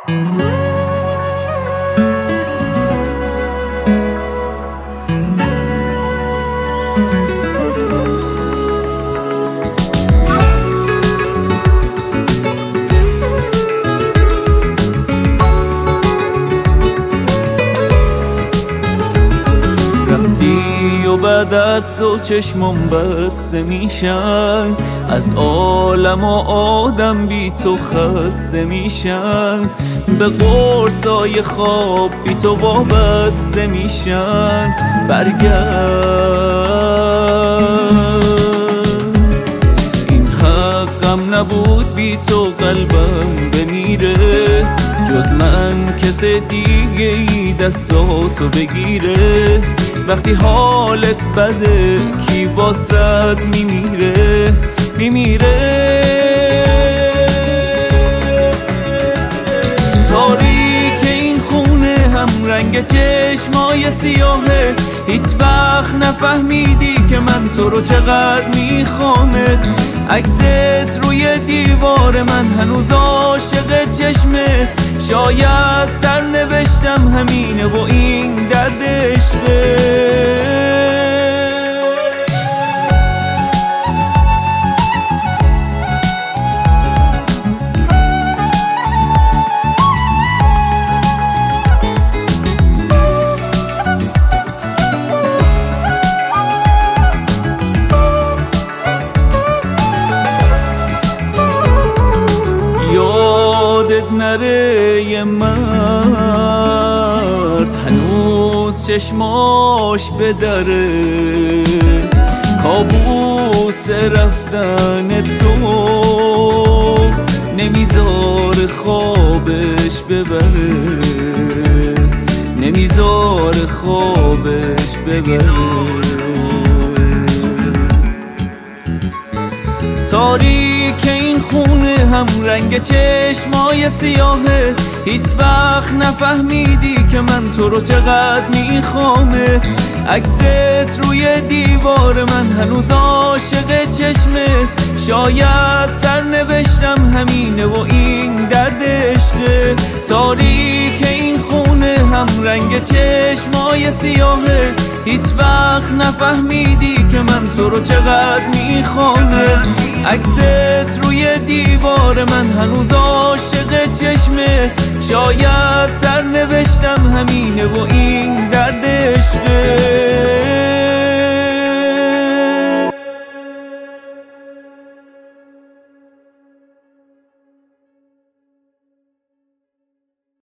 بعد از تو چشمم بسته میشن، از عالم و آدم بی تو خسته میشن، به قرصای خواب بی تو وابسته میشن. برگرد، این حقم نبود بی تو قلبم بمیره، جز من کس دیگه ای دستاتو بگیره. وقتی حالت بده کی واسط میمیره میمیره. تاریک این خونه هم رنگ چشمای سیاهه، هیچ وقت نفهمیدی که من تو رو چقدر میخوامه. عکست روی دیوار من هنوز عاشق چشمه، شاید سرنوشتم همینه و این درد عشقه. یادت نره یه مرد هنوز چشماش به دره، کابوس رفتن تو نمیذار خوابش ببره، نمیذار خوابش ببره. تاریک این خونه هم رنگ چشمای سیاهه، هیچ وقت نفهمیدی که من تو رو چقدر میخوامه. عکست روی دیوار من هنوز عاشق چشمه، شاید سرنوشتم همینه و این درد عشقه. تاریک این خونه هم رنگ چشمای سیاهه، هیچ وقت نفهمیدی که من تو رو چقدر میخوامه. عکست روی دیوار من هنوز عاشق چشمه، شاید سرنوشتم همینه و این درد عشقه.